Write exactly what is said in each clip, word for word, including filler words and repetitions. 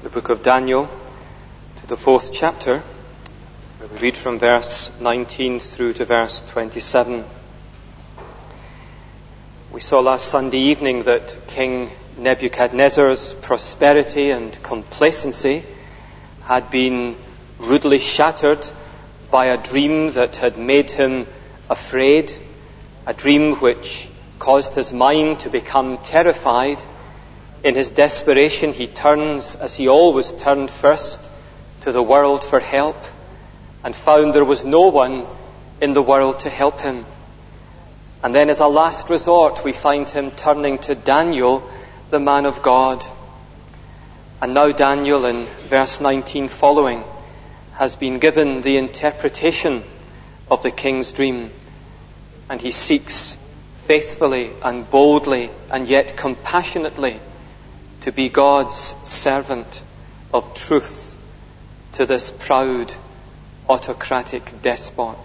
the book of Daniel, to the fourth chapter, where we read from verse nineteen through to verse twenty-seven. We saw last Sunday evening that King Nebuchadnezzar's prosperity and complacency had been rudely shattered by a dream that had made him afraid, a dream which caused his mind to become terrified. In his desperation, he turns, as he always turned first, to the world for help, and found there was no one in the world to help him. And then as a last resort, we find him turning to Daniel, the man of God. And now Daniel, in verse nineteen following, has been given the interpretation of the king's dream, and he seeks faithfully and boldly and yet compassionately to be God's servant of truth to this proud autocratic despot.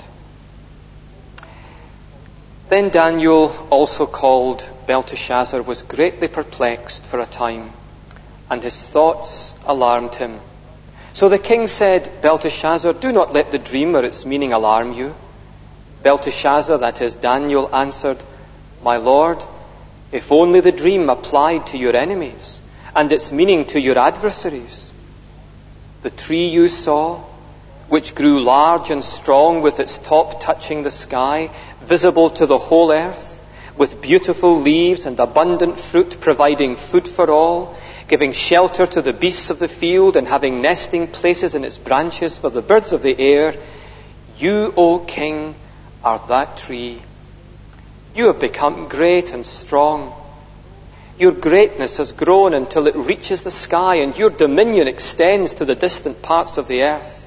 Then Daniel, also called Belteshazzar, was greatly perplexed for a time, and his thoughts alarmed him. So the king said, Belteshazzar, do not let the dream or its meaning alarm you. Belteshazzar, that is Daniel, answered, My lord, if only the dream applied to your enemies, and its meaning to your adversaries. The tree you saw, which grew large and strong with its top touching the sky, visible to the whole earth, with beautiful leaves and abundant fruit, providing food for all, giving shelter to the beasts of the field and having nesting places in its branches for the birds of the air, you, O king, are that tree. You have become great and strong. Your greatness has grown until it reaches the sky, and your dominion extends to the distant parts of the earth.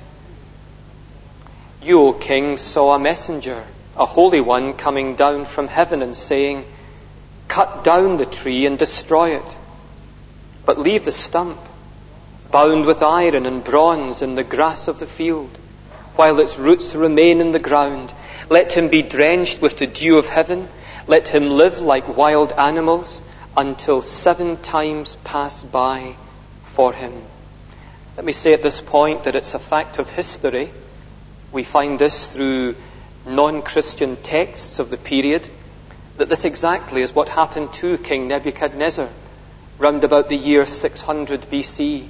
You, O king, saw a messenger, a holy one, coming down from heaven and saying, Cut down the tree and destroy it, but leave the stump, bound with iron and bronze in the grass of the field, while its roots remain in the ground. Let him be drenched with the dew of heaven. Let him live like wild animals until seven times pass by for him. Let me say at this point that it's a fact of history. We find this through non-Christian texts of the period, that this exactly is what happened to King Nebuchadnezzar round about the year six hundred B C.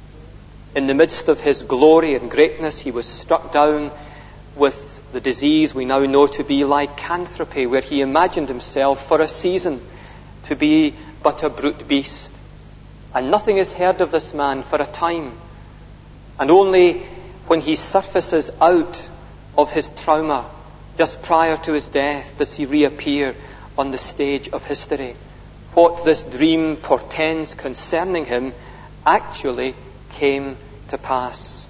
In the midst of his glory and greatness, he was struck down with the disease we now know to be lycanthropy, where he imagined himself for a season to be but a brute beast. And nothing is heard of this man for a time. And only when he surfaces out of his trauma, just prior to his death, does he reappear on the stage of history. What this dream portends concerning him actually came to pass.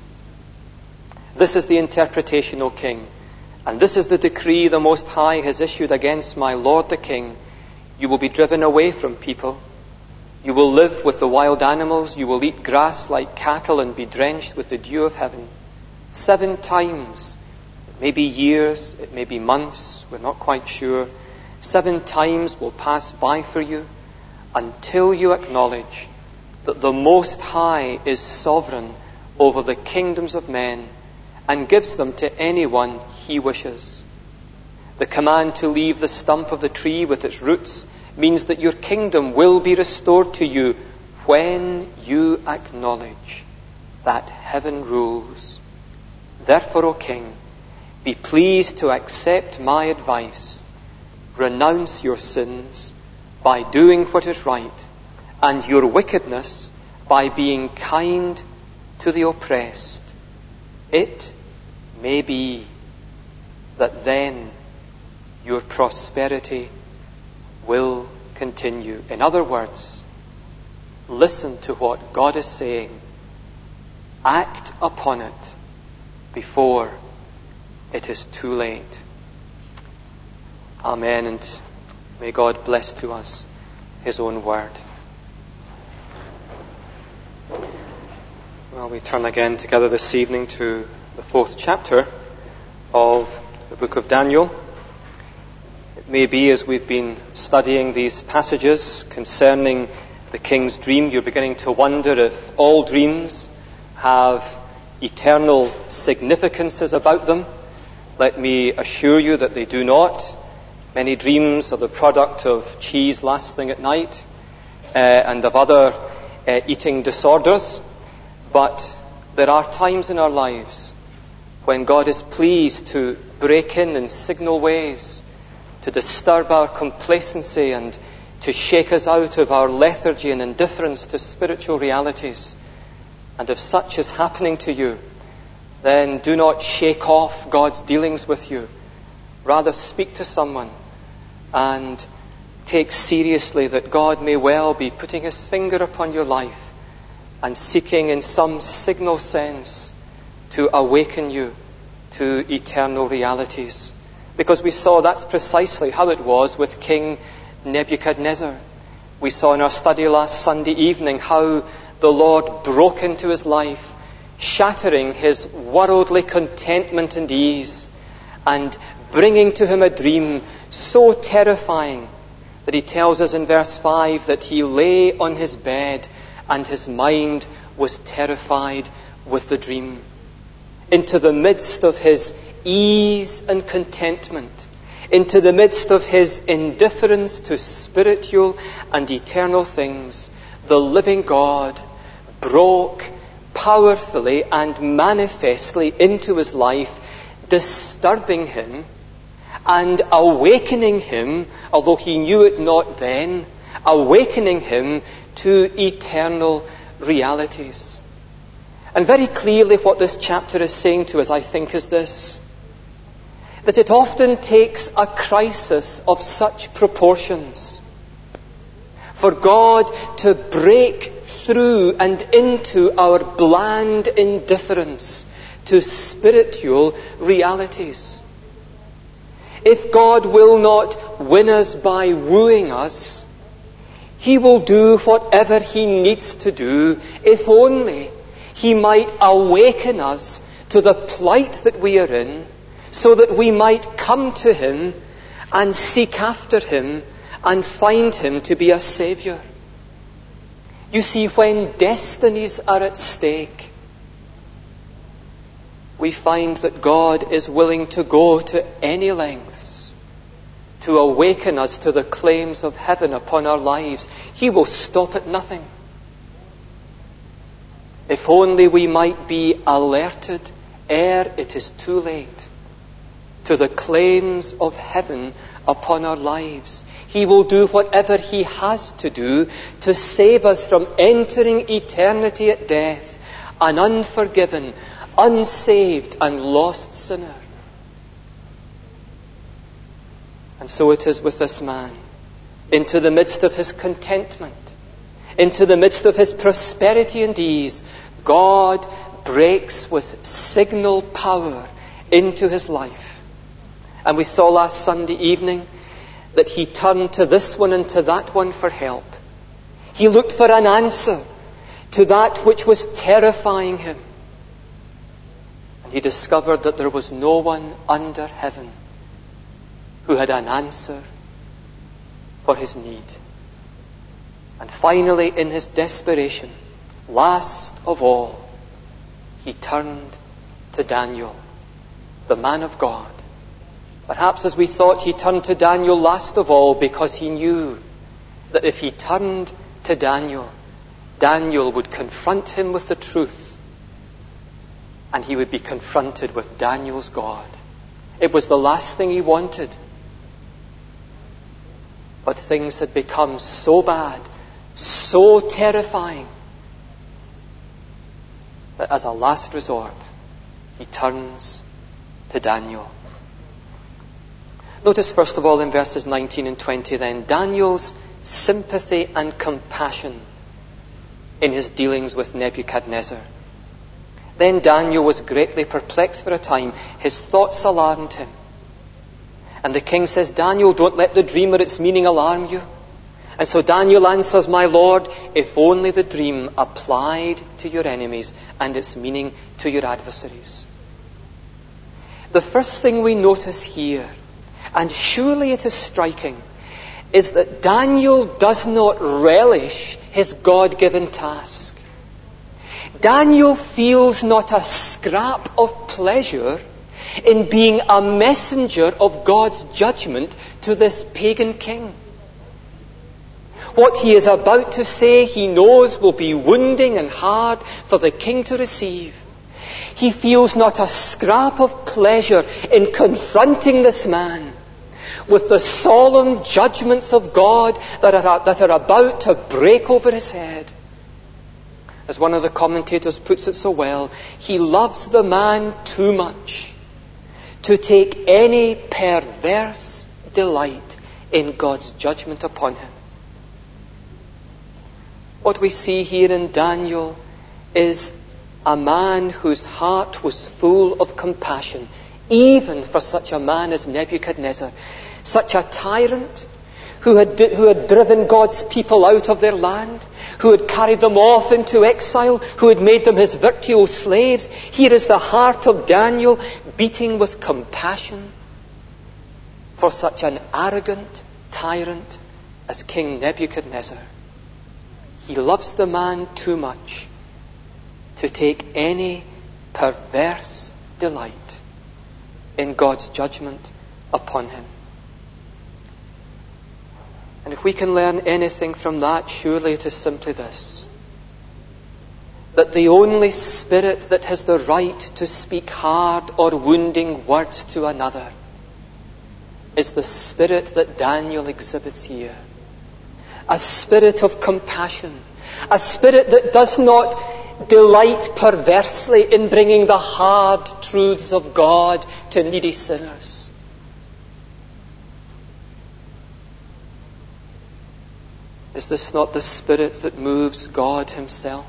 This is the interpretation, O king, and this is the decree the Most High has issued against my lord the king. You will be driven away from people. You will live with the wild animals. You will eat grass like cattle and be drenched with the dew of heaven. Seven times, it may be years, it may be months, we're not quite sure. Seven times will pass by for you until you acknowledge that the Most High is sovereign over the kingdoms of men and gives them to anyone he wishes. The command to leave the stump of the tree with its roots means that your kingdom will be restored to you when you acknowledge that heaven rules. Therefore, O king, be pleased to accept my advice. Renounce your sins by doing what is right, and your wickedness by being kind to the oppressed. It may be that then your prosperity will continue. In other words, listen to what God is saying. Act upon it before it is too late. Amen, and may God bless to us his own word. Well, we turn again together this evening to the fourth chapter of the book of Daniel. It may be, as we've been studying these passages concerning the king's dream, you're beginning to wonder if all dreams have eternal significances about them. Let me assure you that they do not. Many dreams are the product of cheese last thing at night uh, and of other uh, eating disorders. But there are times in our lives when God is pleased to break in in signal ways, to disturb our complacency and to shake us out of our lethargy and indifference to spiritual realities. And if such is happening to you, then do not shake off God's dealings with you. Rather, speak to someone and take seriously that God may well be putting his finger upon your life and seeking in some signal sense to awaken you to eternal realities. Because we saw that's precisely how it was with King Nebuchadnezzar. We saw in our study last Sunday evening how the Lord broke into his life, shattering his worldly contentment and ease, and bringing to him a dream so terrifying that he tells us in verse five that he lay on his bed and his mind was terrified with the dream. Into the midst of his ease and contentment, into the midst of his indifference to spiritual and eternal things, the living God broke powerfully and manifestly into his life, disturbing him and awakening him, although he knew it not then, awakening him to eternal realities. And very clearly what this chapter is saying to us, I think, is this: that it often takes a crisis of such proportions for God to break through and into our bland indifference to spiritual realities. If God will not win us by wooing us, he will do whatever he needs to do, if only he might awaken us to the plight that we are in, so that we might come to him and seek after him and find him to be a Saviour. You see, when destinies are at stake, we find that God is willing to go to any lengths to awaken us to the claims of heaven upon our lives. He will stop at nothing. If only we might be alerted ere it is too late to the claims of heaven upon our lives. He will do whatever he has to do to save us from entering eternity at death, an unforgiven, unsaved and lost sinner. And so it is with this man. Into the midst of his contentment, into the midst of his prosperity and ease, God breaks with signal power into his life. And we saw last Sunday evening that he turned to this one and to that one for help. He looked for an answer to that which was terrifying him. And he discovered that there was no one under heaven who had an answer for his need. And finally, in his desperation, last of all, he turned to Daniel, the man of God. Perhaps as we thought, he turned to Daniel last of all because he knew that if he turned to Daniel, Daniel would confront him with the truth, and he would be confronted with Daniel's God. It was the last thing he wanted. But things had become so bad, so terrifying, that as a last resort, he turns to Daniel. Notice first of all in verses nineteen and twenty then, Daniel's sympathy and compassion in his dealings with Nebuchadnezzar. Then Daniel was greatly perplexed for a time. His thoughts alarmed him. And the king says, Daniel, don't let the dream or its meaning alarm you. And so Daniel answers, my Lord, if only the dream applied to your enemies and its meaning to your adversaries. The first thing we notice here, and surely it is striking, is that Daniel does not relish his God-given task. Daniel feels not a scrap of pleasure in being a messenger of God's judgment to this pagan king. What he is about to say, he knows will be wounding and hard for the king to receive. He feels not a scrap of pleasure in confronting this man with the solemn judgments of God that are, that are about to break over his head. As one of the commentators puts it so well, he loves the man too much to take any perverse delight in God's judgment upon him. What we see here in Daniel is a man whose heart was full of compassion, even for such a man as Nebuchadnezzar, such a tyrant who had, who had driven God's people out of their land, who had carried them off into exile, who had made them his virtual slaves. Here is the heart of Daniel beating with compassion for such an arrogant tyrant as King Nebuchadnezzar. He loves the man too much to take any perverse delight in God's judgment upon him. And if we can learn anything from that, surely it is simply this: that the only spirit that has the right to speak hard or wounding words to another is the spirit that Daniel exhibits here. A spirit of compassion, a spirit that does not delight perversely in bringing the hard truths of God to needy sinners. Is this not the spirit that moves God himself?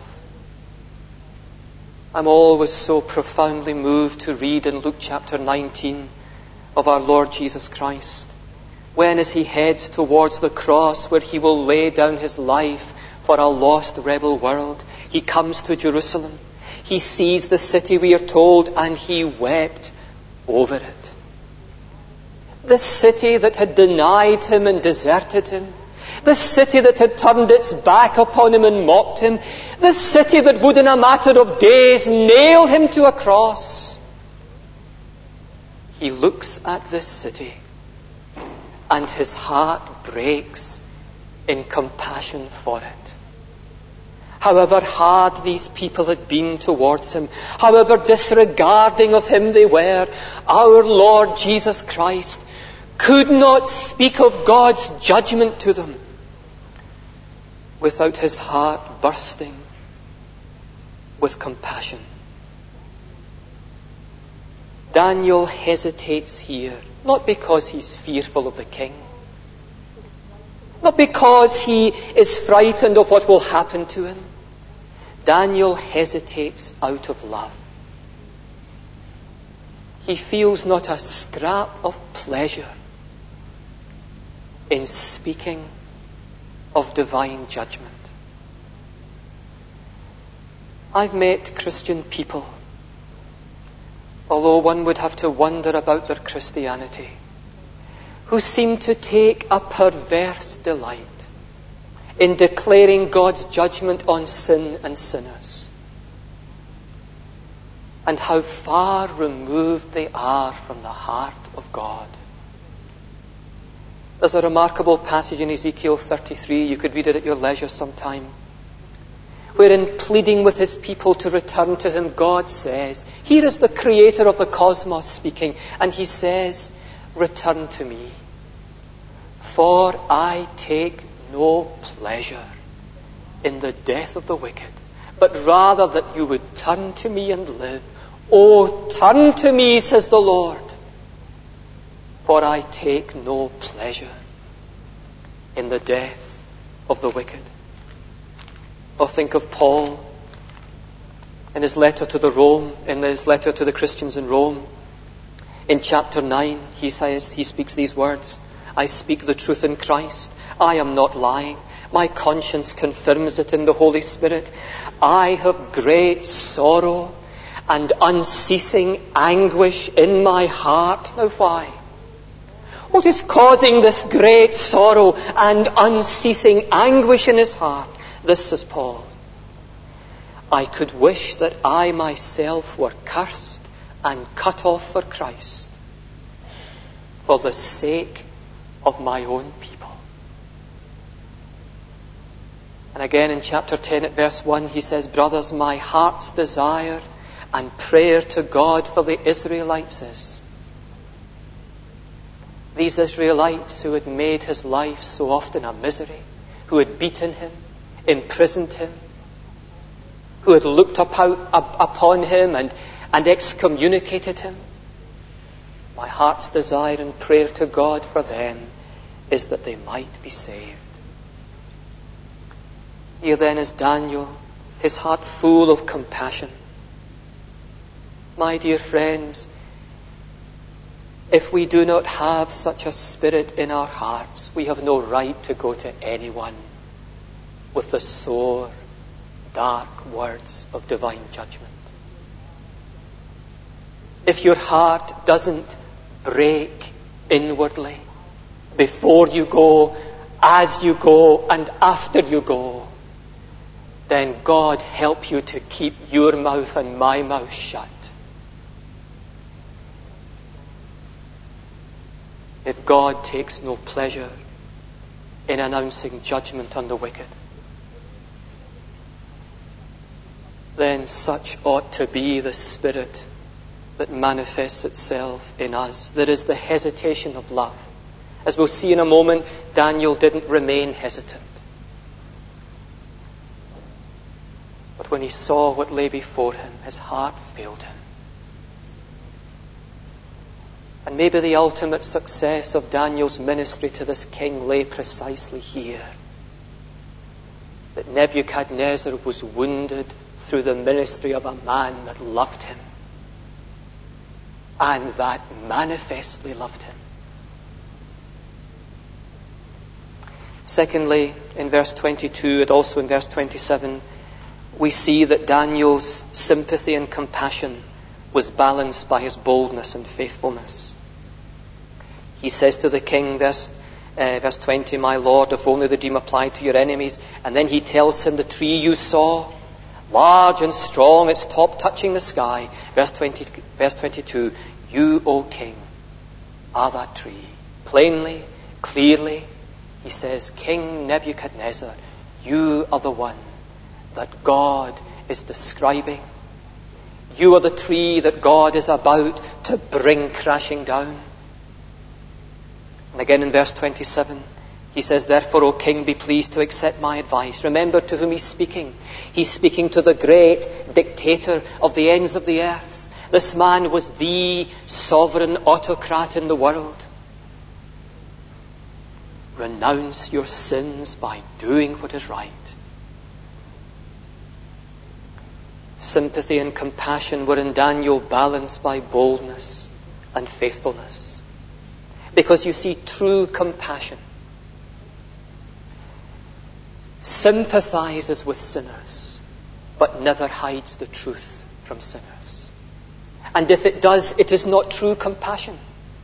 I'm always so profoundly moved to read in Luke chapter nineteen of our Lord Jesus Christ, when as he heads towards the cross where he will lay down his life for a lost rebel world, he comes to Jerusalem. He sees the city, we are told, and he wept over it. The city that had denied him and deserted him. The city that had turned its back upon him and mocked him. The city that would in a matter of days nail him to a cross. He looks at this city and his heart breaks in compassion for it. However hard these people had been towards him, however disregarding of him they were, our Lord Jesus Christ could not speak of God's judgment to them without his heart bursting with compassion. Daniel hesitates here, not because he's fearful of the king, not because he is frightened of what will happen to him. Daniel hesitates out of love. He feels not a scrap of pleasure in speaking of divine judgment. I've met Christian people, although one would have to wonder about their Christianity, who seem to take a perverse delight in declaring God's judgment on sin and sinners, and how far removed they are from the heart of God. There's a remarkable passage in Ezekiel thirty-three, you could read it at your leisure sometime, wherein pleading with his people to return to him, God says, here is the creator of the cosmos speaking, and he says, return to me, for I take no pleasure in the death of the wicked, but rather that you would turn to me and live. Oh, turn to me, says the Lord, for I take no pleasure in the death of the wicked. Or think of Paul in his letter to the Rome, in his letter to the Christians in Rome. In chapter nine, he says, he speaks these words, I speak the truth in Christ. I am not lying. My conscience confirms it in the Holy Spirit. I have great sorrow and unceasing anguish in my heart. Now why? What is causing this great sorrow and unceasing anguish in his heart? This is Paul. I could wish that I myself were cursed and cut off for Christ, for the sake of my own people. And again in chapter ten at verse one, he says, brothers, my heart's desire and prayer to God for the Israelites is, these Israelites who had made his life so often a misery, who had beaten him, imprisoned him, who had looked up out, up, upon him and, and excommunicated him. My heart's desire and prayer to God for them is that they might be saved. Here then is Daniel, his heart full of compassion. My dear friends, if we do not have such a spirit in our hearts, we have no right to go to anyone with the sore, dark words of divine judgment. If your heart doesn't break inwardly before you go, as you go, and after you go, then God help you to keep your mouth and my mouth shut. If God takes no pleasure in announcing judgment on the wicked, then such ought to be the spirit that manifests itself in us. There is the hesitation of love. As we'll see in a moment, Daniel didn't remain hesitant. But when he saw what lay before him, his heart failed him. And maybe the ultimate success of Daniel's ministry to this king lay precisely here. That Nebuchadnezzar was wounded through the ministry of a man that loved him. And that manifestly loved him. Secondly, in verse twenty-two and also in verse twenty-seven, we see that Daniel's sympathy and compassion was balanced by his boldness and faithfulness. He says to the king, verse, uh, verse twenty, my lord, if only the dream applied to your enemies. And then he tells him, the tree you saw, large and strong, its top touching the sky. Verse twenty, verse twenty-two, you, O king, are that tree. Plainly, clearly, he says, King Nebuchadnezzar, you are the one that God is describing. You are the tree that God is about to bring crashing down. And again in verse twenty-seven, he says, therefore, O king, be pleased to accept my advice. Remember to whom he's speaking. He's speaking to the great dictator of the ends of the earth. This man was the sovereign autocrat in the world. Renounce your sins by doing what is right. Sympathy and compassion were in Daniel balanced by boldness and faithfulness. Because you see, true compassion sympathizes with sinners, but never hides the truth from sinners. And if it does, it is not true compassion.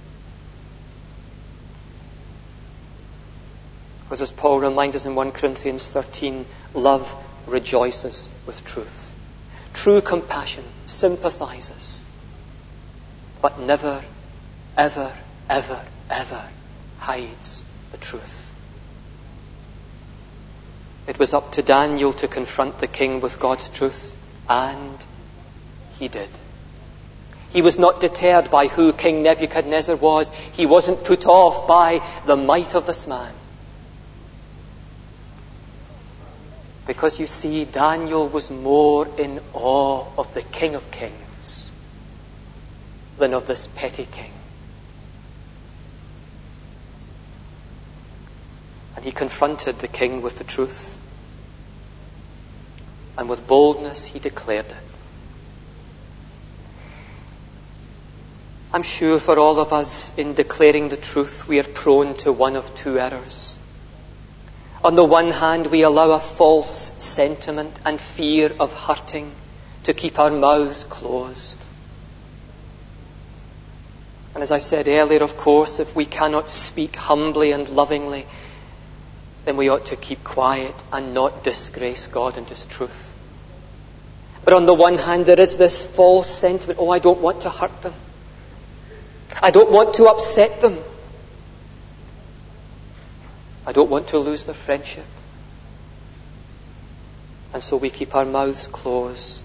Because as Paul reminds us in First Corinthians thirteen, love rejoices with truth. True compassion sympathizes, but never, ever, ever, ever hides the truth. It was up to Daniel to confront the king with God's truth, and he did. He was not deterred by who King Nebuchadnezzar was. He wasn't put off by the might of this man. Because you see, Daniel was more in awe of the King of Kings than of this petty king. And he confronted the king with the truth. And with boldness he declared it. I'm sure for all of us, in declaring the truth, we are prone to one of two errors. On the one hand, we allow a false sentiment and fear of hurting to keep our mouths closed. And as I said earlier, of course, if we cannot speak humbly and lovingly, then we ought to keep quiet and not disgrace God and His truth. But on the one hand, there is this false sentiment, oh, I don't want to hurt them. I don't want to upset them. I don't want to lose their friendship. And so we keep our mouths closed.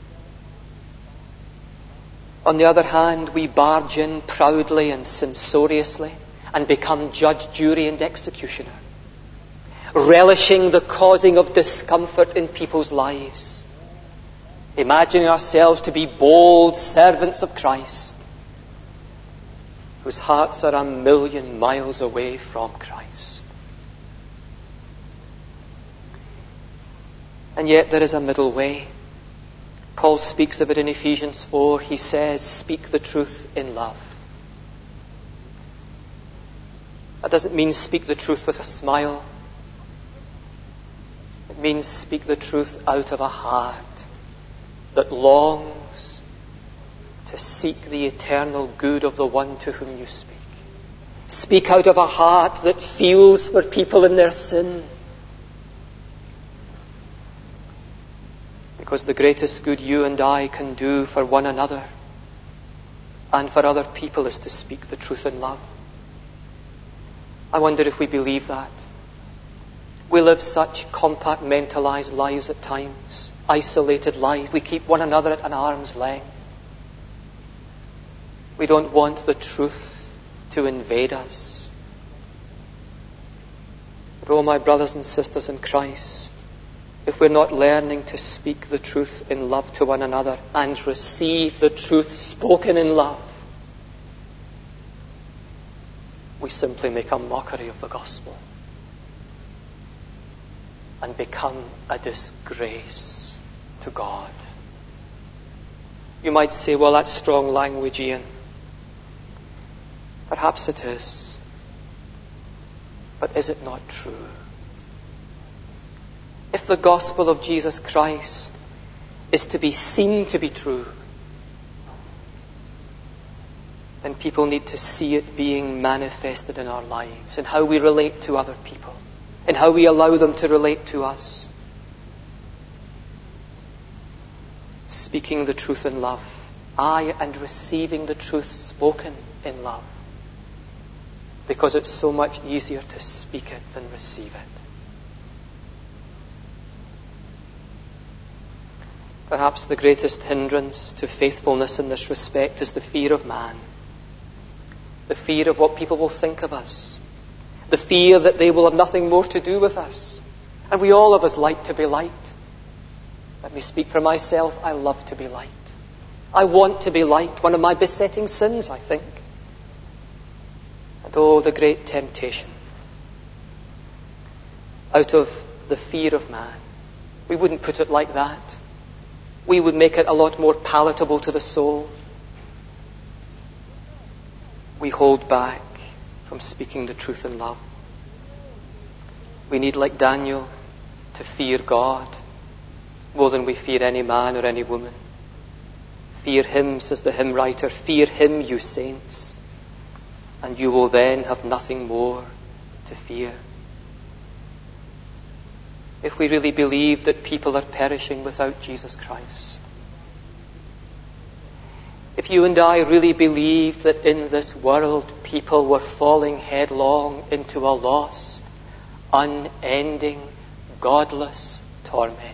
On the other hand, we barge in proudly and censoriously and become judge, jury, and executioner, relishing the causing of discomfort in people's lives, imagining ourselves to be bold servants of Christ, whose hearts are a million miles away from Christ. And yet there is a middle way. Paul speaks of it in Ephesians four. He says, speak the truth in love. That doesn't mean speak the truth with a smile. It means speak the truth out of a heart that longs to seek the eternal good of the one to whom you speak. Speak out of a heart that feels for people in their sin. Because the greatest good you and I can do for one another and for other people is to speak the truth in love. I wonder if we believe that. We live such compartmentalized lives at times, isolated lives. We keep one another at an arm's length. We don't want the truth to invade us. But oh, my brothers and sisters in Christ, if we're not learning to speak the truth in love to one another and receive the truth spoken in love, we simply make a mockery of the gospel and become a disgrace to God. You might say, well, that's strong language, Ian. Perhaps it is. But is it not true? If the gospel of Jesus Christ is to be seen to be true, then people need to see it being manifested in our lives, in how we relate to other people, in how we allow them to relate to us. Speaking the truth in love. Aye, and receiving the truth spoken in love. Because it's so much easier to speak it than receive it. Perhaps the greatest hindrance to faithfulness in this respect is the fear of man. The fear of what people will think of us. The fear that they will have nothing more to do with us. And we all of us like to be liked. Let me speak for myself. I love to be liked. I want to be liked. One of my besetting sins, I think. And oh, the great temptation. Out of the fear of man. We wouldn't put it like that. We would make it a lot more palatable to the soul. We hold back from speaking the truth in love. We need, like Daniel, to fear God more than we fear any man or any woman. Fear Him, says the hymn writer, fear Him, you saints, and you will then have nothing more to fear. If we really believe that people are perishing without Jesus Christ, if you and I really believed that in this world people were falling headlong into a lost, unending, godless torment,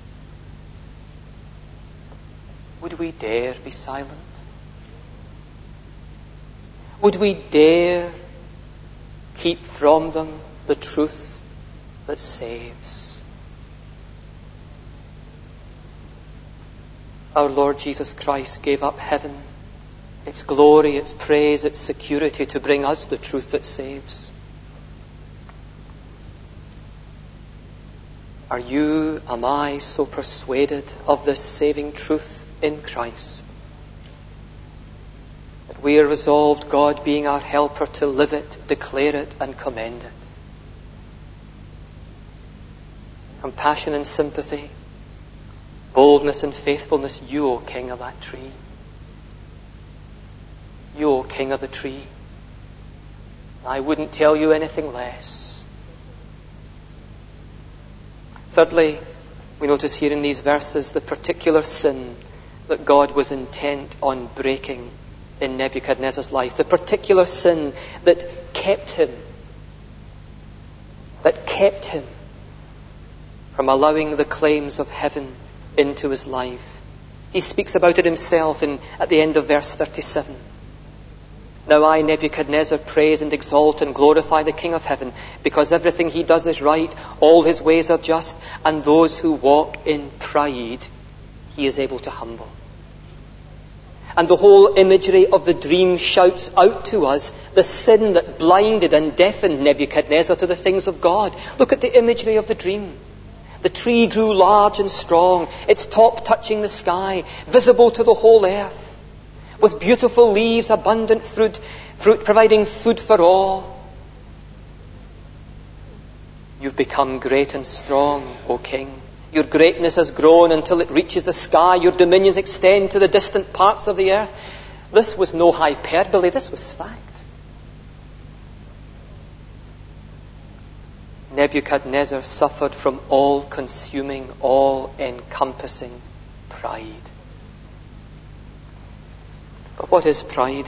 would we dare be silent? Would we dare keep from them the truth that saves? Our Lord Jesus Christ gave up heaven, its glory, its praise, its security to bring us the truth that saves. Are you, am I so persuaded of this saving truth in Christ that we are resolved, God being our helper, to live it, declare it, and commend it? Compassion and sympathy, boldness and faithfulness, you, O King of that tree. You, O King of the tree. I wouldn't tell you anything less. Thirdly, we notice here in these verses the particular sin that God was intent on breaking in Nebuchadnezzar's life. The particular sin that kept him, that kept him from allowing the claims of heaven into his life. He speaks about it himself in, at the end of verse thirty-seven. Now I, Nebuchadnezzar, praise and exalt and glorify the King of heaven, because everything he does is right, all his ways are just, and those who walk in pride he is able to humble. And the whole imagery of the dream shouts out to us the sin that blinded and deafened Nebuchadnezzar to the things of God. Look at the imagery of the dream. The tree grew large and strong, its top touching the sky, visible to the whole earth, with beautiful leaves, abundant fruit, fruit providing food for all. You've become great and strong, O King. Your greatness has grown until it reaches the sky. Your dominions extend to the distant parts of the earth. This was no hyperbole, this was fact. Nebuchadnezzar suffered from all-consuming, all-encompassing pride. But what is pride?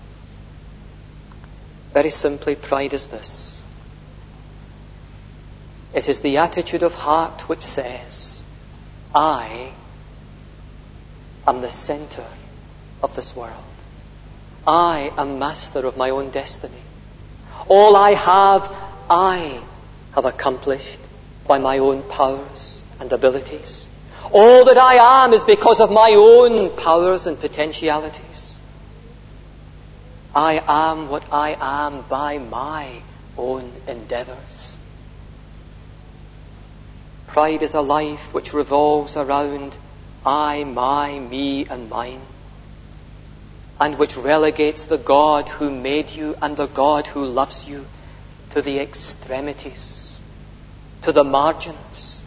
Very simply, pride is this. It is the attitude of heart which says, I am the center of this world. I am master of my own destiny. All I have, I have accomplished by my own powers and abilities. All that I am is because of my own powers and potentialities. I am what I am by my own endeavours. Pride is a life which revolves around I, my, me and mine, and which relegates the God who made you and the God who loves you to the extremities, to the margins.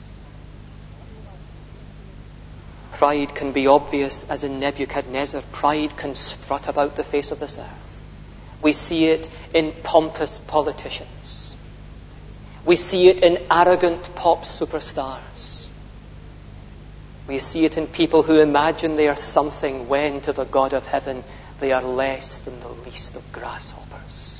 Pride can be obvious, as in Nebuchadnezzar. Pride can strut about the face of this earth. We see it in pompous politicians. We see it in arrogant pop superstars. We see it in people who imagine they are something when, to the God of heaven, they are less than the least of grasshoppers.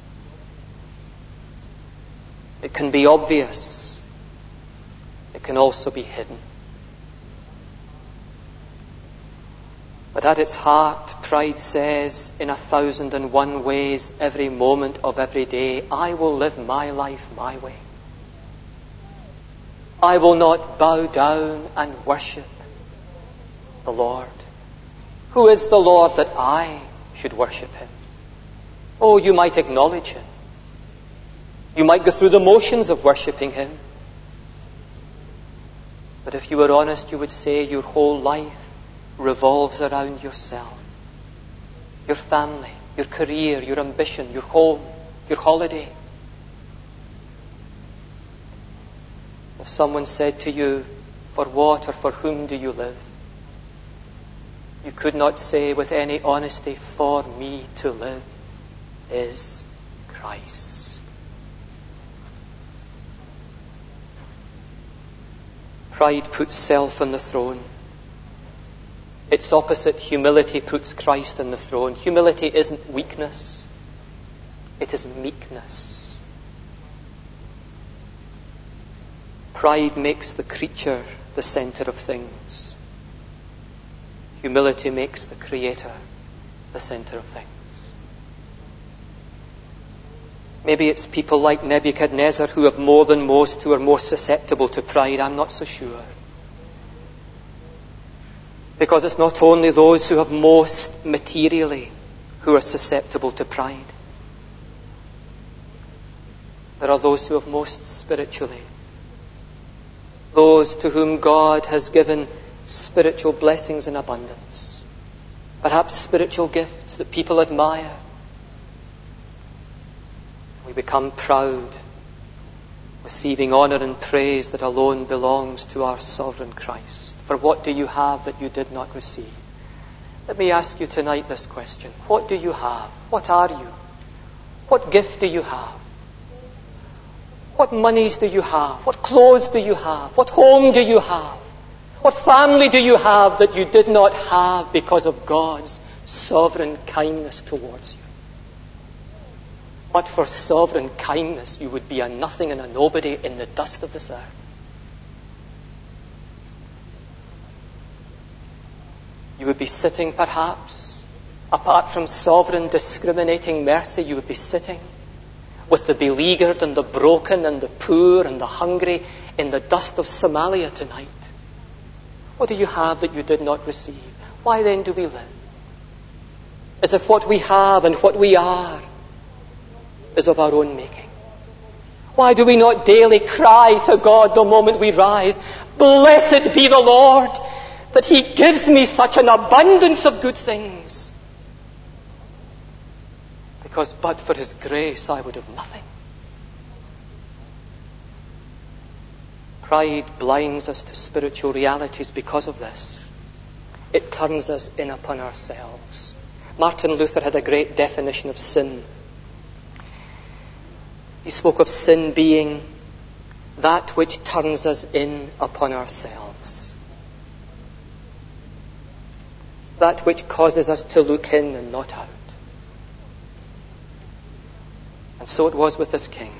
It can be obvious. It can also be hidden. But at its heart, pride says, in a thousand and one ways, every moment of every day, I will live my life my way. I will not bow down and worship the Lord. Who is the Lord that I should worship him? Oh, you might acknowledge him. You might go through the motions of worshipping him. But if you were honest, you would say your whole life revolves around yourself, your family, your career, your ambition, your home, your holiday. If someone said to you, for what or for whom do you live? You could not say with any honesty, for me to live is Christ. Pride puts self on the throne. Its opposite, humility, puts Christ on the throne. Humility isn't weakness. It is meekness. Pride makes the creature the center of things. Humility makes the Creator the center of things. Maybe it's people like Nebuchadnezzar who have more than most, who are more susceptible to pride. I'm not so sure. Because it's not only those who have most materially who are susceptible to pride. There are those who have most spiritually. Those to whom God has given spiritual blessings in abundance. Perhaps spiritual gifts that people admire. We become proud, receiving honour and praise that alone belongs to our sovereign Christ. For what do you have that you did not receive? Let me ask you tonight this question. What do you have? What are you? What gift do you have? What monies do you have? What clothes do you have? What home do you have? What family do you have that you did not have because of God's sovereign kindness towards you? But for sovereign kindness, you would be a nothing and a nobody in the dust of this earth. You would be sitting, perhaps, apart from sovereign discriminating mercy, you would be sitting with the beleaguered and the broken and the poor and the hungry in the dust of Somalia tonight. What do you have that you did not receive? Why then do we live? As if what we have and what we are is of our own making. Why do we not daily cry to God the moment we rise, "Blessed be the Lord, that He gives me such an abundance of good things. Because but for His grace, I would have nothing." Pride blinds us to spiritual realities because of this. It turns us in upon ourselves. Martin Luther had a great definition of sin. He spoke of sin being that which turns us in upon ourselves. That which causes us to look in and not out. And so it was with this king.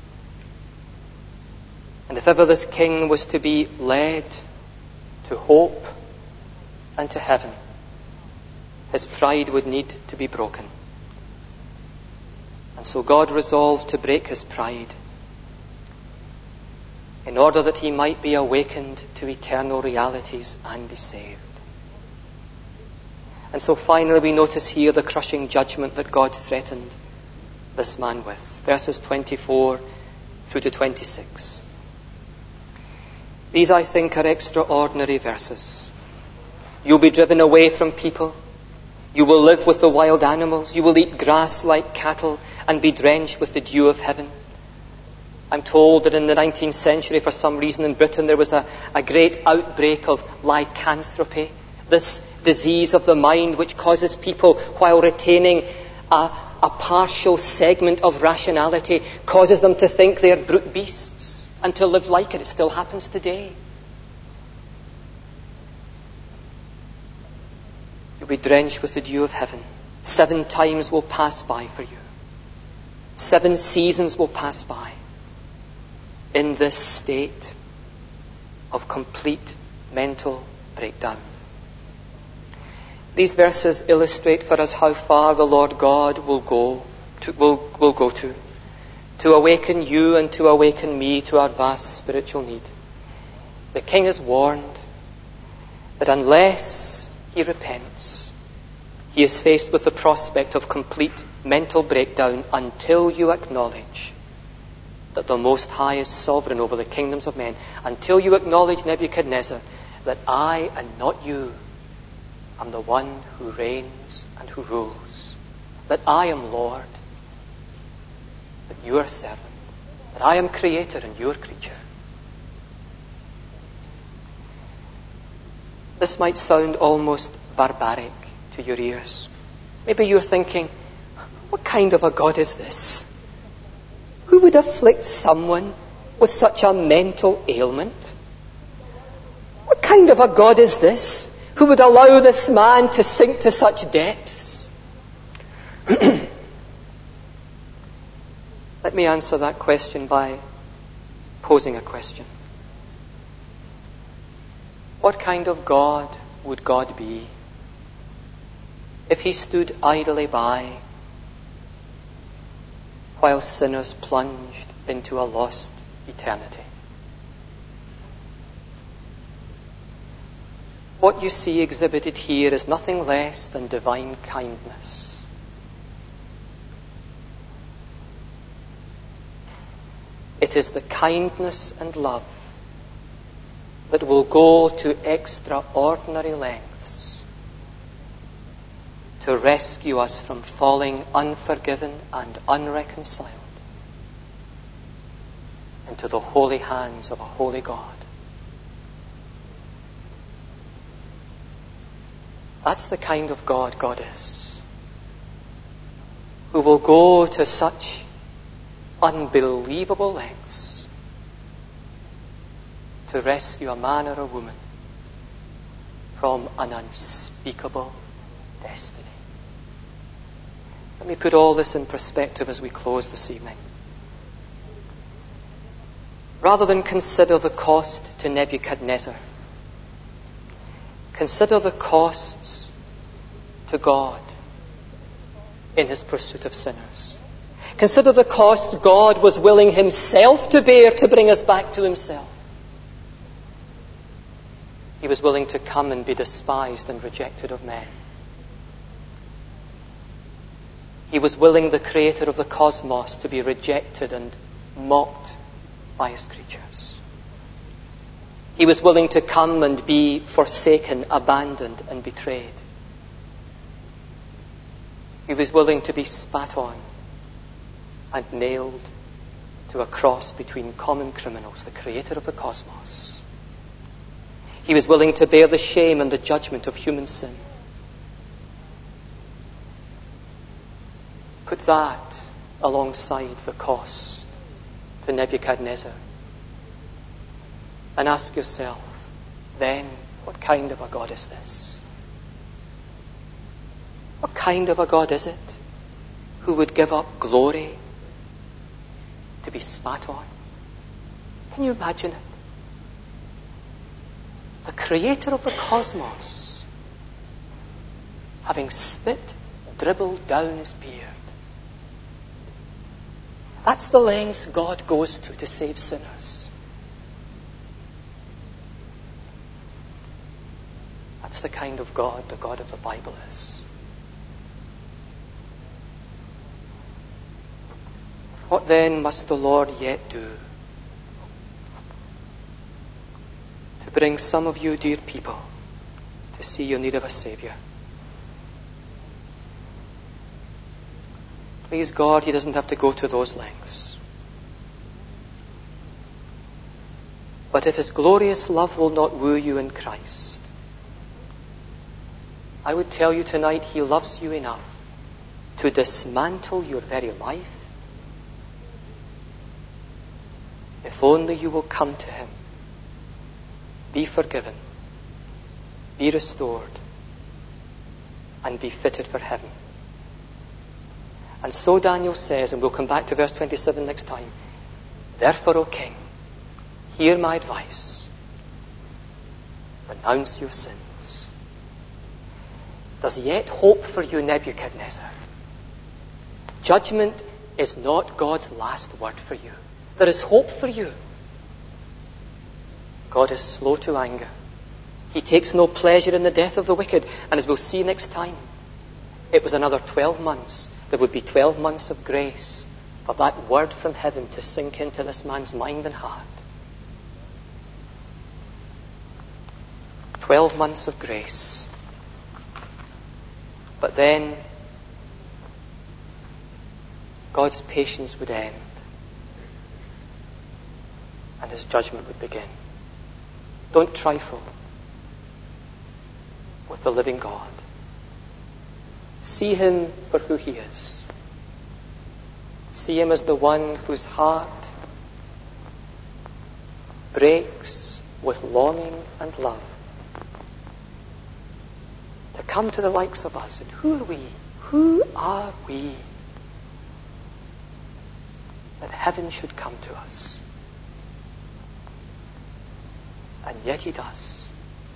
And if ever this king was to be led to hope and to heaven, his pride would need to be broken. And so God resolved to break his pride in order that he might be awakened to eternal realities and be saved. And so finally we notice here the crushing judgment that God threatened this man with. Verses twenty-four through to twenty-six. These, I think, are extraordinary verses. You'll be driven away from people. You will live with the wild animals. You will eat grass like cattle and be drenched with the dew of heaven. I'm told that in the nineteenth century, for some reason in Britain, there was a, a great outbreak of lycanthropy, this disease of the mind which causes people, while retaining a, a partial segment of rationality, causes them to think they are brute beasts and to live like it. It still happens today. You'll be drenched with the dew of heaven. Seven times will pass by for you. Seven seasons will pass by in this state of complete mental breakdown. These verses illustrate for us how far the Lord God will go to, will, will go to, to awaken you and to awaken me to our vast spiritual need. The King is warned that unless he repents, he is faced with the prospect of complete mental breakdown until you acknowledge that the Most High is sovereign over the kingdoms of men, until you acknowledge, Nebuchadnezzar, that I and not you am the one who reigns and who rules, that I am Lord, that you are servant, that I am creator and you are creature. This might sound almost barbaric to your ears. Maybe you're thinking, what kind of a God is this? Who would afflict someone with such a mental ailment? What kind of a God is this who would allow this man to sink to such depths? Let me answer that question by posing a question. What kind of God would God be if he stood idly by while sinners plunged into a lost eternity? What you see exhibited here is nothing less than divine kindness. It is the kindness and love that will go to extraordinary lengths to rescue us from falling unforgiven and unreconciled into the holy hands of a holy God. That's the kind of God God is, who will go to such unbelievable lengths to rescue a man or a woman from an unspeakable destiny. Let me put all this in perspective as we close this evening. Rather than consider the cost to Nebuchadnezzar, consider the costs to God in his pursuit of sinners. Consider the costs God was willing himself to bear to bring us back to himself. He was willing to come and be despised and rejected of men. He was willing, the creator of the cosmos, to be rejected and mocked by his creatures. He was willing to come and be forsaken, abandoned, and betrayed. He was willing to be spat on and nailed to a cross between common criminals, the creator of the cosmos. He was willing to bear the shame and the judgment of human sin. Put that alongside the cost to Nebuchadnezzar and ask yourself, then, what kind of a God is this? What kind of a God is it who would give up glory to be spat on? Can you imagine it? The creator of the cosmos having spit dribbled down his beard. That's the lengths God goes to to save sinners. That's the kind of God the God of the Bible is. What then must the Lord yet do to bring some of you, dear people, to see your need of a Saviour? Please God, he doesn't have to go to those lengths. But if his glorious love will not woo you in Christ, I would tell you tonight he loves you enough to dismantle your very life if only you will come to him, be forgiven, be restored, and be fitted for heaven. And so Daniel says, and we'll come back to verse twenty-seven next time, therefore, O king, hear my advice. Renounce your sins. There's yet hope for you, Nebuchadnezzar. Judgment is not God's last word for you. There is hope for you. God is slow to anger. He takes no pleasure in the death of the wicked. And as we'll see next time, it was another twelve months. There would be twelve months of grace for that word from heaven to sink into this man's mind and heart. Twelve months of grace. But then God's patience would end and his judgment would begin. Don't trifle with the living God. See him for who he is. See him as the one whose heart breaks with longing and love to come to the likes of us. And who are we? Who are we that heaven should come to us? And yet he does.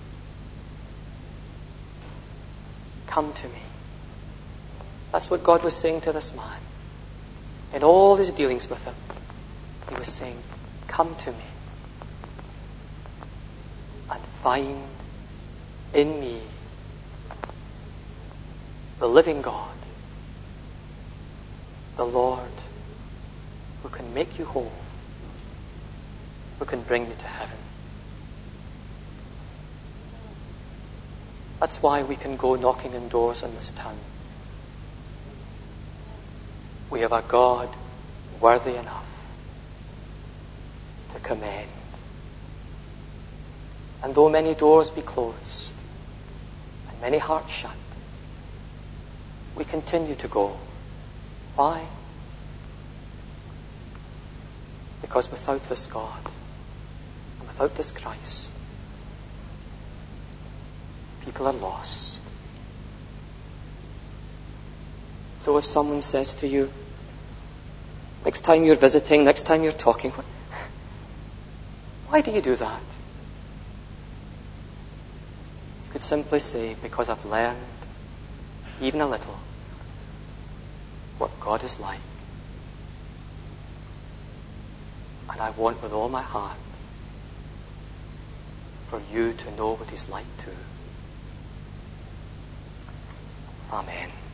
Come to me. That's what God was saying to this man. In all his dealings with him, he was saying, come to me and find in me the living God, the Lord, who can make you whole, who can bring you to heaven. That's why we can go knocking on doors in this town. We have a God worthy enough to commend. And though many doors be closed and many hearts shut, we continue to go. Why? Because without this God, and without this Christ, people are lost. So if someone says to you, next time you're visiting, next time you're talking, why do you do that? You could simply say, because I've learned, even a little, what God is like. And I want with all my heart for you to know what He's like too. Amen.